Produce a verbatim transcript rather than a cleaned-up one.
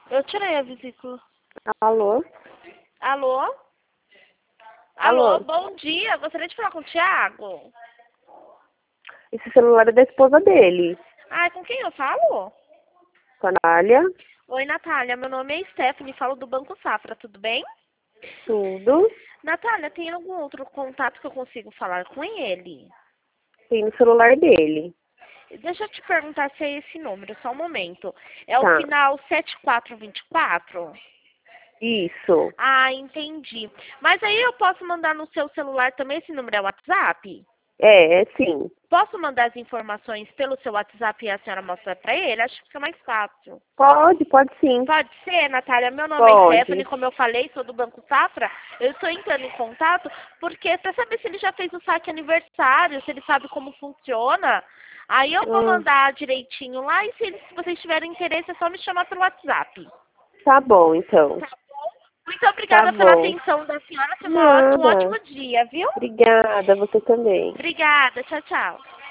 Eu tirei a vesícula. Alô? Alô? Alô, Alô? bom dia. Gostaria de falar com o Thiago. Esse celular é da esposa dele. Ai, com quem eu falo? Com a Nália? Oi, Natália. Meu nome é Stephanie, falo do Banco Safra, tudo bem? Tudo. Natália, tem algum outro contato que eu consigo falar com ele? Tem no celular dele. Deixa eu te perguntar se é esse número, só um momento. É o Tá. final sete quatro dois quatro? Isso. Ah, entendi. Mas aí eu posso mandar no seu celular também, esse número é WhatsApp? É, é sim. Posso mandar as informações pelo seu WhatsApp e a senhora mostra pra ele? Acho que fica mais fácil. Pode, pode sim. Pode ser, Natália. Meu nome é Stephanie, Pode. como eu falei, sou do Banco Safra. Eu estou entrando em contato porque para saber se ele já fez o saque aniversário, se ele sabe como funciona. Aí eu vou Hum, mandar direitinho lá e se, ele- se vocês tiverem interesse é só me chamar pelo WhatsApp. tá bom, então. Tá bom? Muito Tá obrigada pela bom. atenção da senhora. Tenha uma ótima- um Nada. ótimo dia, viu? Obrigada, você também. Obrigada. Tchau, tchau.